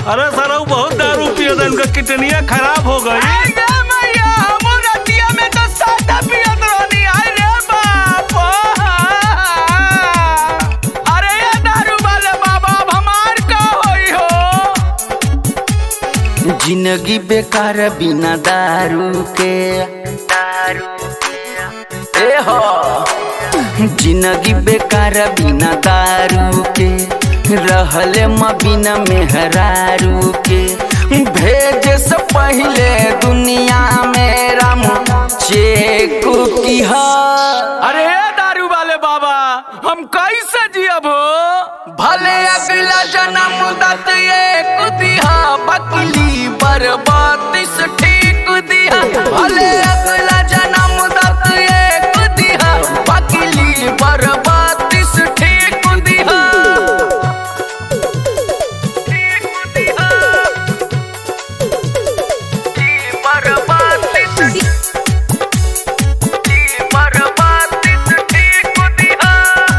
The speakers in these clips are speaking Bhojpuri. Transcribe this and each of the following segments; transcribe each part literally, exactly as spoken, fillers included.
अरे सारा बहुत दारू पिया था, इनका किडनियां खराब हो गई। जिंदगी बेकार बिना दारू के, दारू ए हो जिंदगी बेकार बिना दारू के, रहले म बिना मेहरारू के। भेजे से पहले दुनिया में राम चेक की हा। अरे दारू वाले बाबा हम कैसे जियब हो? भले अगला जन्म दत एक दिहा, बकली बर्बादिस ठीक दिहा। भले अगला जन्म दत एक दिहा, बकली बर्बादिस ठीक दिहा। ठीक दिहा बर्बादिस बर्बादिस ठीक दिहा।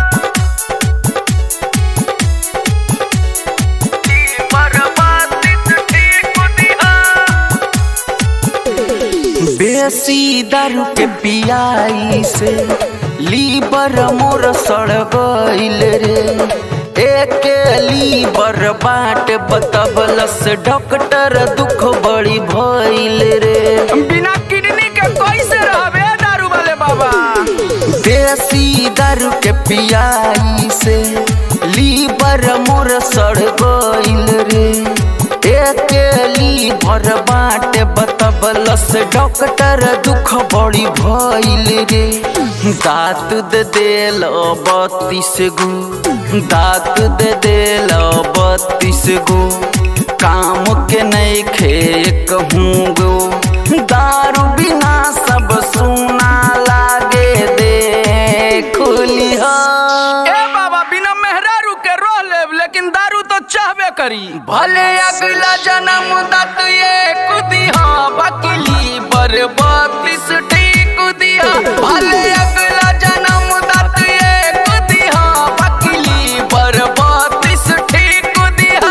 बेसी दारू के पियाई से लीवर मोर सड़ गईल रे। एक लीवर बाट बतबलस डॉक्टर दुख बड़ी भइल रे। बिना किडनी के कैसे रहबे दारू वाले बाबा? देसी दारू के पियाई से लीवर मोर सड़ गईल रे। एक लीवर बाट बतबलस डॉक्टर दुख बड़ी भइल रे। दांत दे देल बत्तीस गो, दांत दे देल बत्तीस गो, काम के नहीं खे कहूँ गो। दारू बिना सब सुना लागे देख लिहा। ए बाबा बिना मेहरारू के रह लेब, लेकिन दारू तो चाहबे करी। भले अगला जन्म दत एक दिहा, बकली बर्बादिस ठीक दिहा। भले अगला जन्म दत एक दिहा, बकली बर्बादिस ठीक दिहा।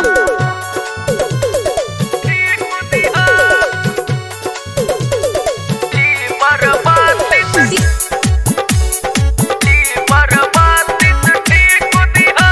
ठीक दिहा बर्बादिस बर्बादिस ठीक दिहा।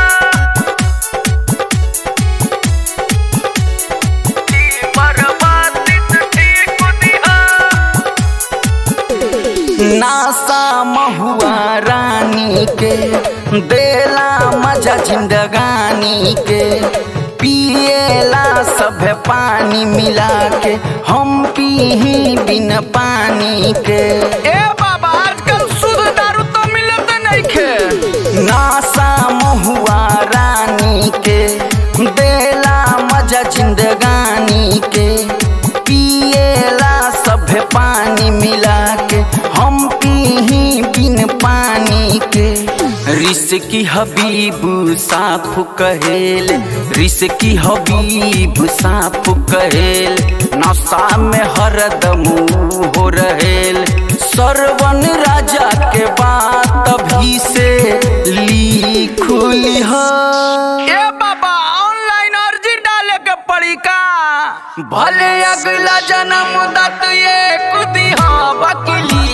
नासा महुआ रानी के देला मजा जिंदगानी के। पिएला सब पानी मिला के, हम पीही बिन पानी के। ए बाबा आजकल शुद्ध दारू तो मिलत नहीं खे। नासा महुआ रानी के देला मजा जिंदगानी के। पिएला सब पानी मिला के, हम पीही बिन पानी के। रिस्की हबीब साफ कहेल, रिस्की हबीब साफ कहेल। नशा में हरदम हो रहेल, सरवन राजा के बात भी से लिखुली है। ए बाबा ऑनलाइन अर्जी डाले के पड़ी का? भले अगला जन्म दत एक दिहा, बकली